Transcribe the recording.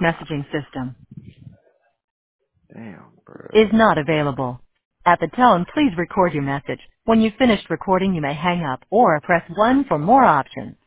messaging system Damn, is bro. not available. At the tone, please record your message. When you've finished recording, you may hang up or press 1 for more options.